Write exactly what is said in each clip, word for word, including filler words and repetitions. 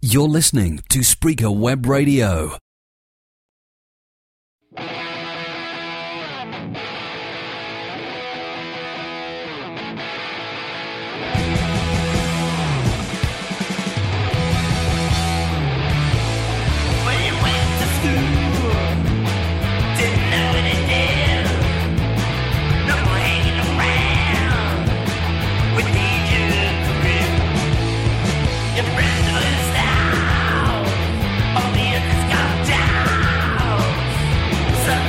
You're listening to Spreaker Web Radio. Some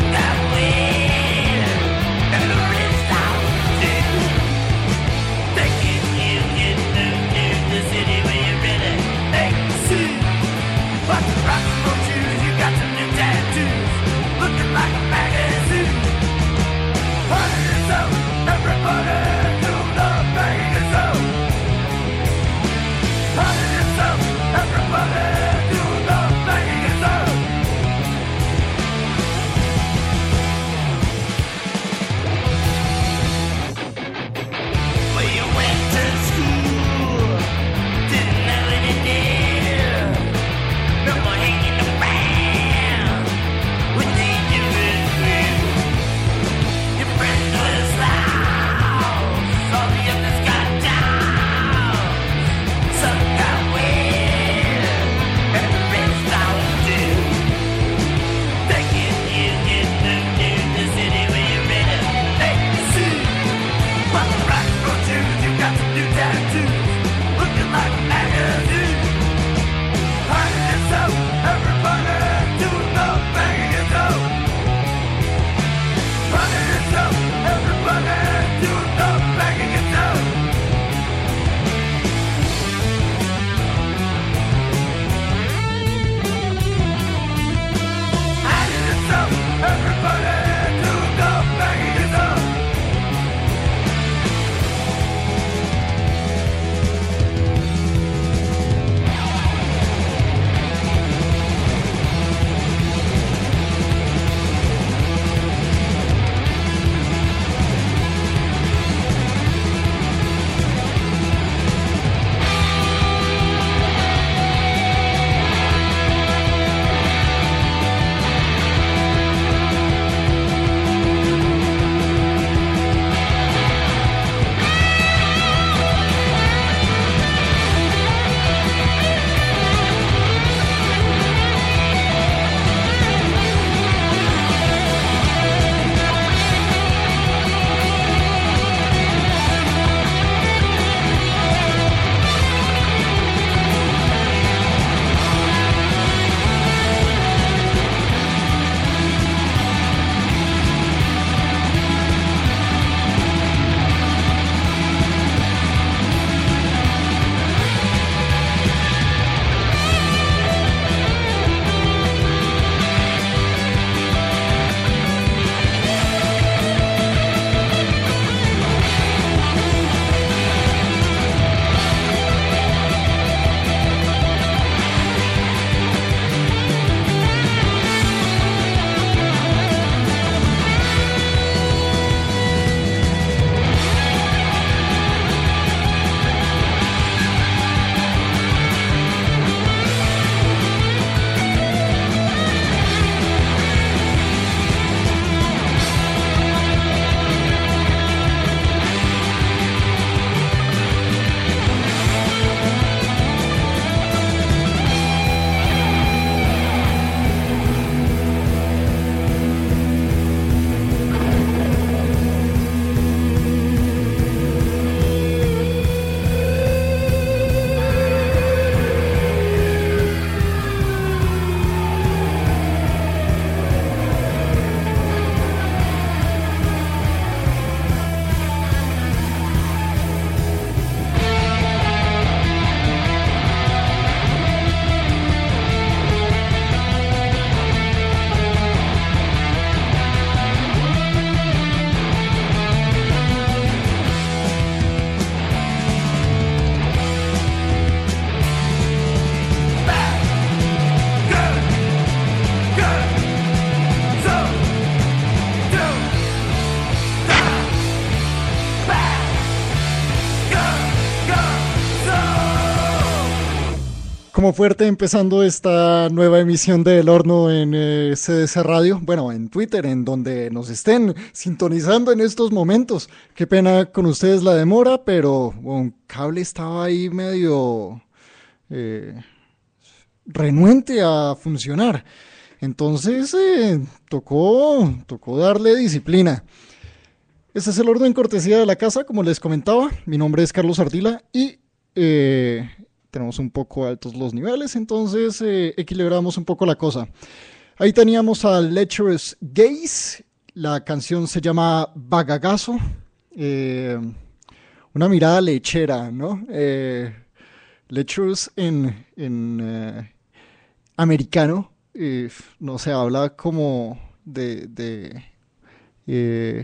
como fuerte empezando esta nueva emisión de El Horno en eh, C D C Radio, bueno, en Twitter, en donde nos estén sintonizando en estos momentos. Qué pena con ustedes la demora, pero un cable estaba ahí medio eh, renuente a funcionar. Entonces eh, tocó, tocó darle disciplina. Este es El Horno en cortesía de la casa, como les comentaba. Mi nombre es Carlos Ardila y eh, tenemos un poco altos los niveles, entonces eh, equilibramos un poco la cosa. Ahí teníamos a Lecherous Gaze, la canción se llama Bagagazo, eh, una mirada lechera, ¿no? Eh, Lecherous en, en eh, americano, eh, no se habla como de... de eh,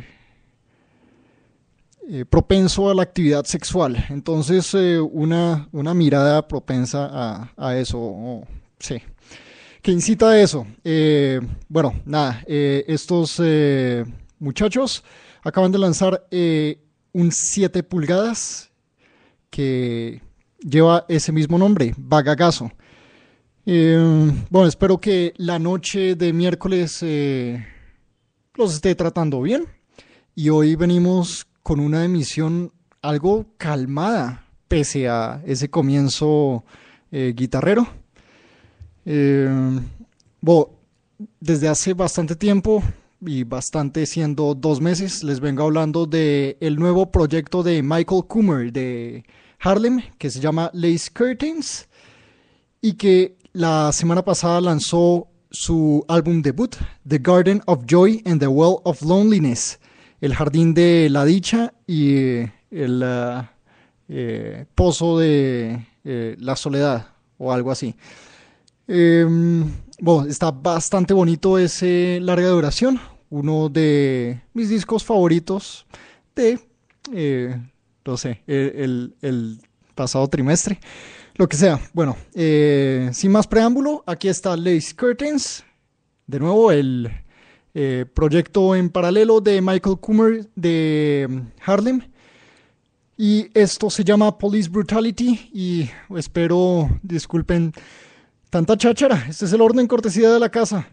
Eh, propenso a la actividad sexual, entonces eh, una, una mirada propensa a, a eso, oh, sí, que incita a eso. Eh, bueno, nada, eh, estos eh, muchachos acaban de lanzar eh, un siete pulgadas que lleva ese mismo nombre, Bagagazo. Eh, bueno, espero que la noche de miércoles eh, los esté tratando bien y hoy venimos con una emisión algo calmada, pese a ese comienzo eh, guitarrero. Eh, bueno, desde hace bastante tiempo, y bastante siendo dos meses, les vengo hablando de el nuevo proyecto de Michael Kummer de Harlem, que se llama Lace Curtains, y que la semana pasada lanzó su álbum debut, The Garden of Joy and the Well of Loneliness, el jardín de la dicha y eh, el uh, eh, pozo de eh, la soledad o algo así. Eh, bueno, está bastante bonito ese larga duración, uno de mis discos favoritos de, eh, no sé, el, el, el pasado trimestre, lo que sea. Bueno, eh, sin más preámbulo, aquí está Lace Curtains, de nuevo el... Eh, proyecto en paralelo de Michael Kummer de um, Harlem, y esto se llama Police Brutality y espero disculpen tanta cháchara. Este es El Horno en cortesía de la casa.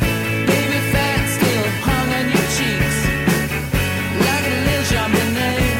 Baby fat still hung on your cheeks like a little Jean Bonnet.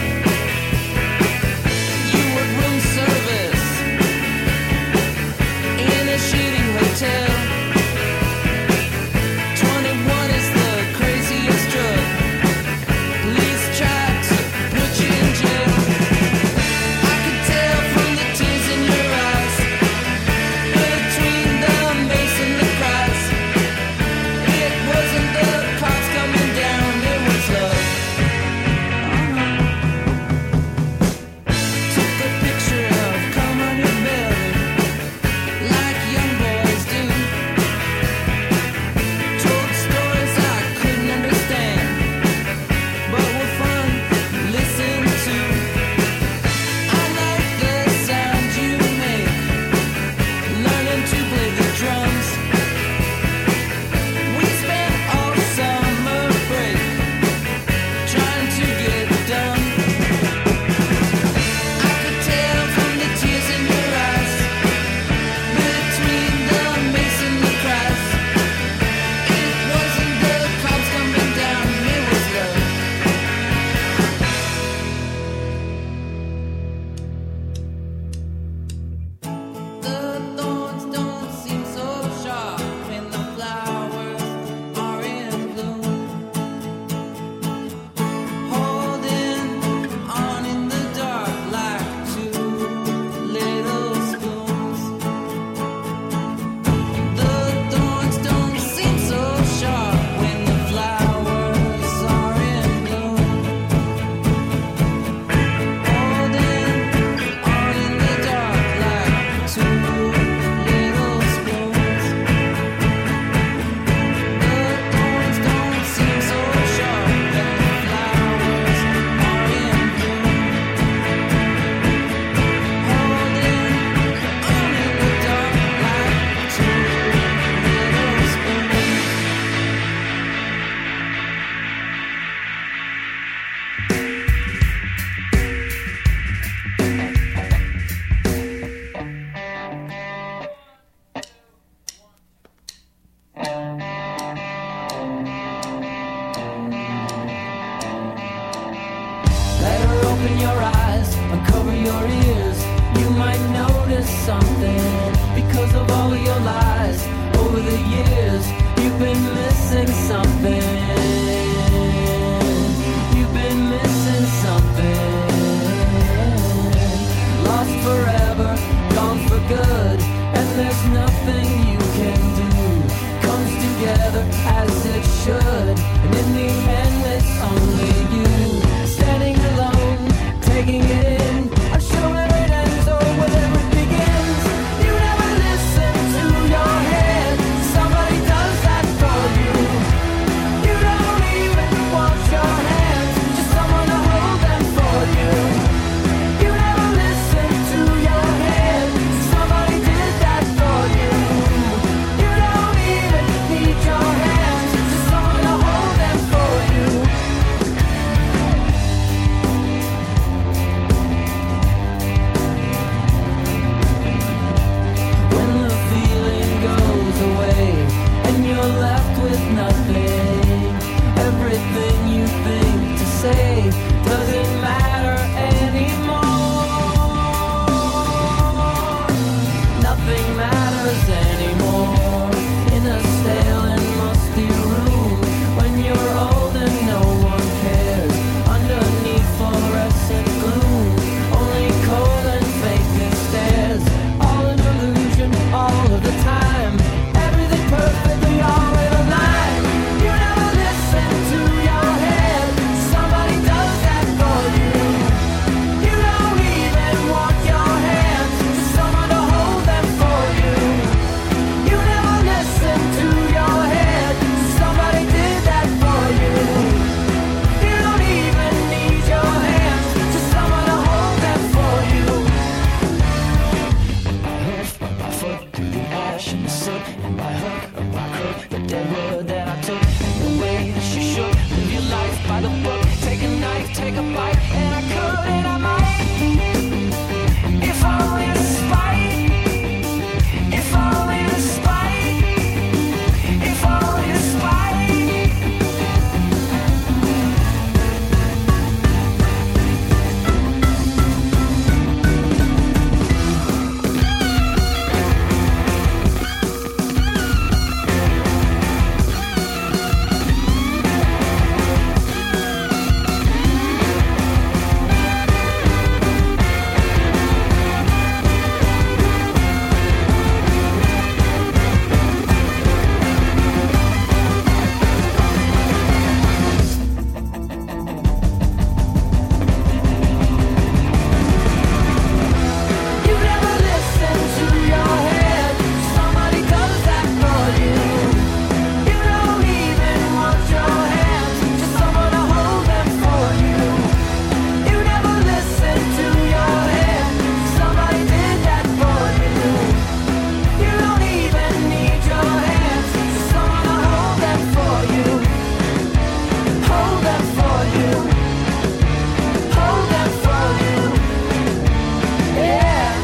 Open your eyes, uncover your ears. You might notice something because of all of your lies. Over the years, you've been missing something. You've been missing something. Lost forever, gone for good, and there's nothing you can do. Comes together as it should, and in the end it's only you. Standing alone, taking it in, unsure where it ends or wherever it begins. You never listen to your head, somebody does that for you. You don't even want your hands, just someone to hold them for you. You never listen to your head, somebody did that for you. You don't even need your hands, just someone to hold them for you. When the feeling goes away and you're left with nothing, everything you think to say doesn't matter anymore. Nothing matters anymore in a stale and musty room. When you're old and no one cares, underneath fluorescent gloom, only cold and vacant stares. All an illusion, all of the time. Everything perfectly all in a line. You never listen to your head, somebody does that for you. You don't even want your hands, just someone to hold them for you. You never listen to your head, somebody did that for you. You don't even need your hands, just someone to hold them for you. My hoof, my foot through the ash and the soot, and my hook, my crook, the dead word that I took, and the way that you shook. Live your life by the book, take a knife, take a bite, and I could and I might. If only to spite, if only to spite, if only to spite. You never listen to your head, somebody does that for you. You don't even want your hands, just someone to hold them for you. You never listen to your head, somebody did that for you. You don't even need your hands, just someone to hold them for you. Hold them for you. Hold them for you. Yeah.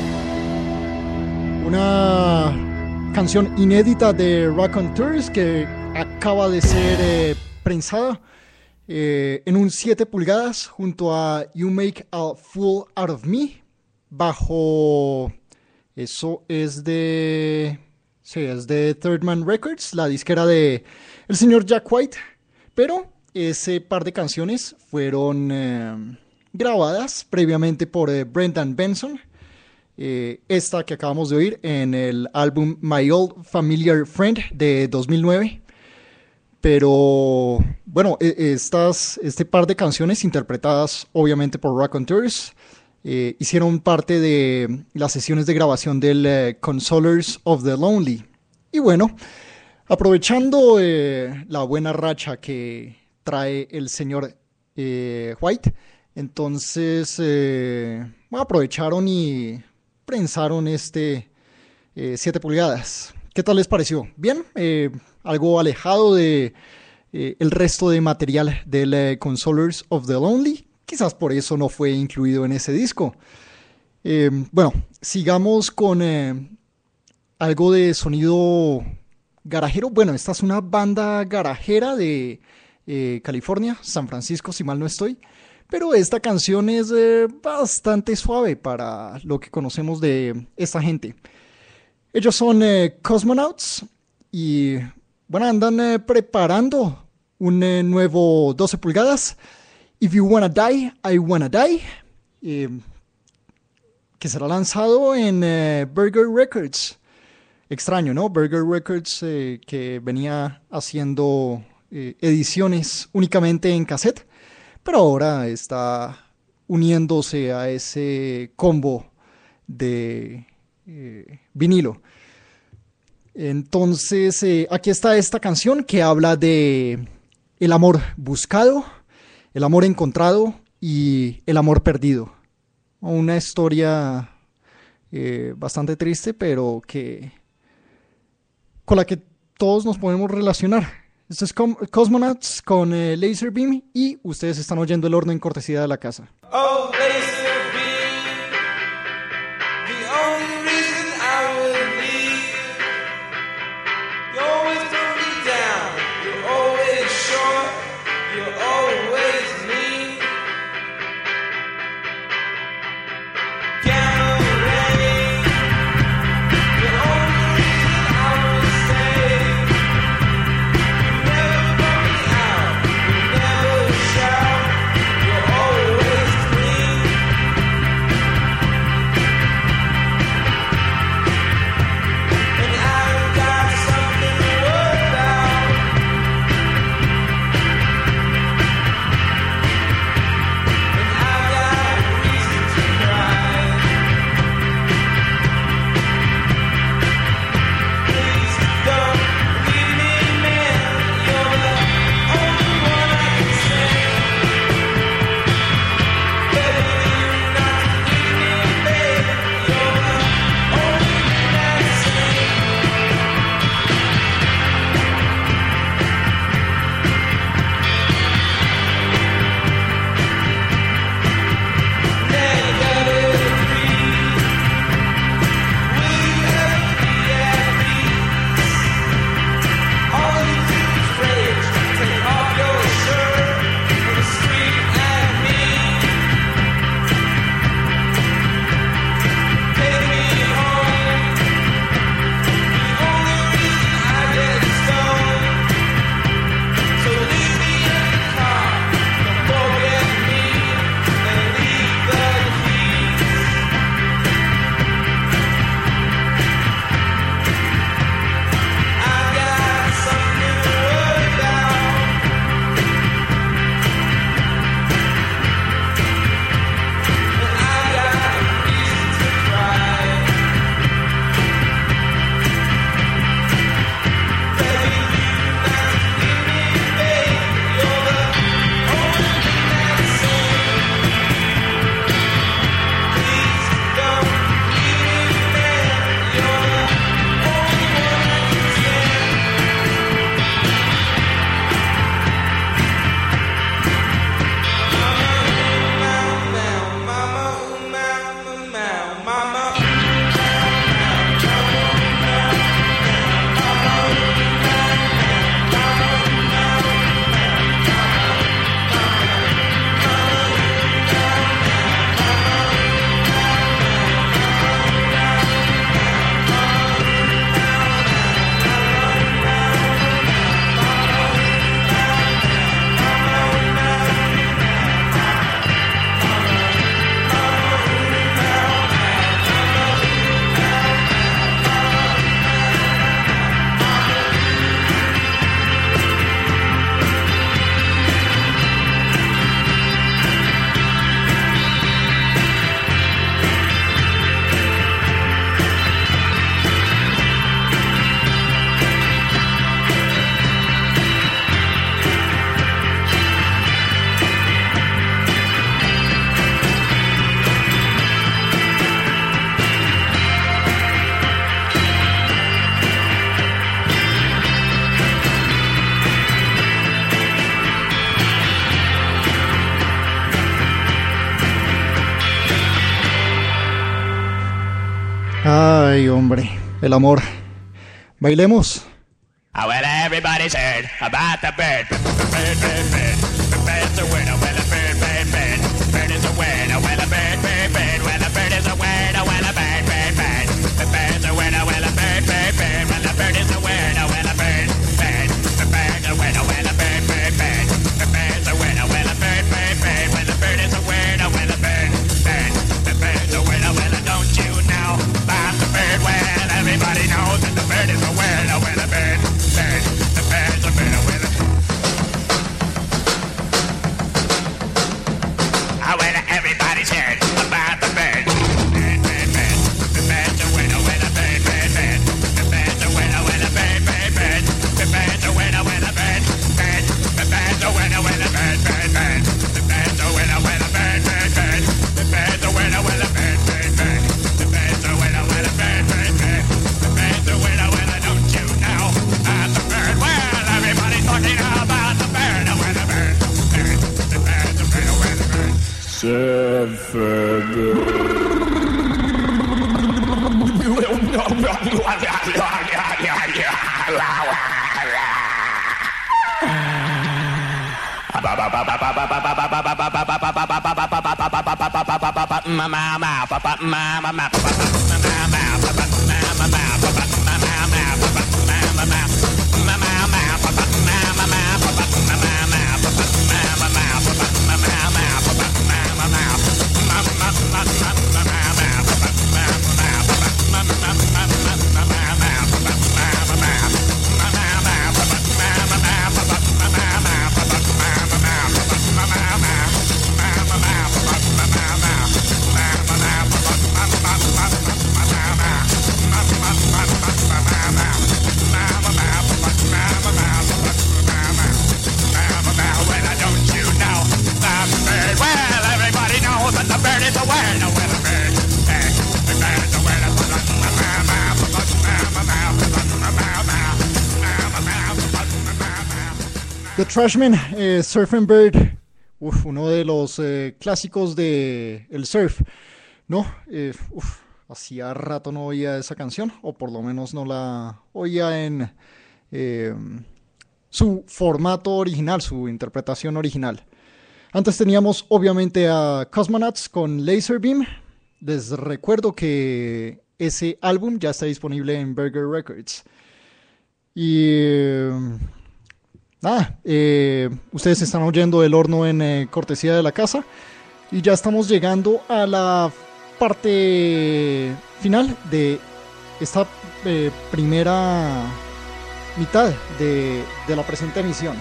Una canción inédita de Raconteurs que acaba de ser eh, prensada eh, en un siete pulgadas junto a You Make a Fool Out of Me. Bajo, eso es de, sí, es de Third Man Records, la disquera de el señor Jack White. Pero ese par de canciones fueron eh, grabadas previamente por eh, Brendan Benson. Eh, esta que acabamos de oír en el álbum My Old Familiar Friend de dos mil nueve. Pero bueno, e- estas, este par de canciones interpretadas obviamente por Raconteurs eh, hicieron parte de las sesiones de grabación del eh, Consolers of the Lonely. Y bueno, aprovechando eh, la buena racha que trae el señor eh, White, entonces eh, bueno, aprovecharon y prensaron este eh, siete pulgadas. ¿Qué tal les pareció? Bien, eh, algo alejado de eh, el resto de material del eh, Consolers of the Lonely. Quizás por eso no fue incluido en ese disco. Eh, bueno, sigamos con eh, algo de sonido garajero. Bueno, esta es una banda garajera de eh, California, San Francisco, si mal no estoy. pero esta canción es eh, bastante suave para lo que conocemos de esta gente. Ellos son eh, Cosmonauts y bueno, andan eh, preparando un eh, nuevo doce pulgadas, If You Wanna Die, I Wanna Die, eh, que será lanzado en eh, Burger Records. Extraño, ¿no? Burger Records, eh, que venía haciendo eh, ediciones únicamente en cassette, pero ahora está uniéndose a ese combo de eh, vinilo. Entonces, eh, aquí está esta canción que habla de el amor buscado, el amor encontrado y el amor perdido. Una historia eh, bastante triste, pero que con la que todos nos podemos relacionar. Esto es Com- Cosmonauts con eh, Laser Beam y ustedes están oyendo El Horno en cortesía de la casa. Oh, Laser Beam, the only reason I would leave. You always put me down, you're always short, you're always mean. Gamma ray, the only reason I would stay. You never put me out, you never shout, you're always clean. And I've got something to worry about. And I've got a reason to cry. Please don't leave me, man. You're the only one I can stand. Begging you not to leave me, babe. You're the only thing I say. Never breathe. Will you ever be at peace? All you do is rage. Take off your shirt and scream at me. Take me home. The only reason I get stoned. So leave me in the car. Don't forget me and leave the keys. I've got something to worry about. And I've got a reason to cry. Begging you not to leave me, babe. You're the only thing that's safe. Please don't leave me, man. You're the only one I can stand. Mama, ooh, mama, ooh, mama, mama, Ay, hombre, el amor. Bailemos. Oh, well, everybody's heard about the bird. Bird, bird, bird. The bird's a winner. Well, the bird, bird, bird. The Trashmen, eh, Surf and Bird, uf, uno de los eh, clásicos de el surf, ¿no? Eh, uf, hacía rato no oía esa canción, o por lo menos no la oía en eh, su formato original, su interpretación original. Antes teníamos obviamente a Cosmonauts con Laser Beam. Les recuerdo que ese álbum ya está disponible en Burger Records. Y... Eh, Nada, eh, ustedes están oyendo El Horno en eh, cortesía de la casa y ya estamos llegando a la parte final de esta eh, primera mitad de, de la presente emisión.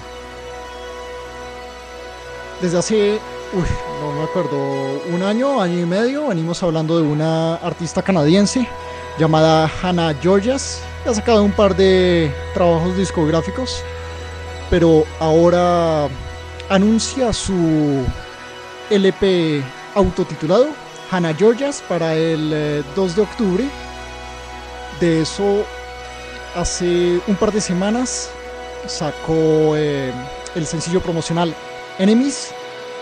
Desde hace, uy, no me acuerdo, un año, año y medio, venimos hablando de una artista canadiense llamada Hannah Georgas, que ha sacado un par de trabajos discográficos, pero ahora anuncia su L P autotitulado Hannah Georgas para el eh, dos de octubre. De eso, hace un par de semanas sacó eh, el sencillo promocional Enemies,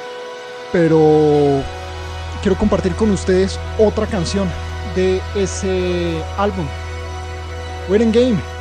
pero quiero compartir con ustedes otra canción de ese álbum, Waiting Game.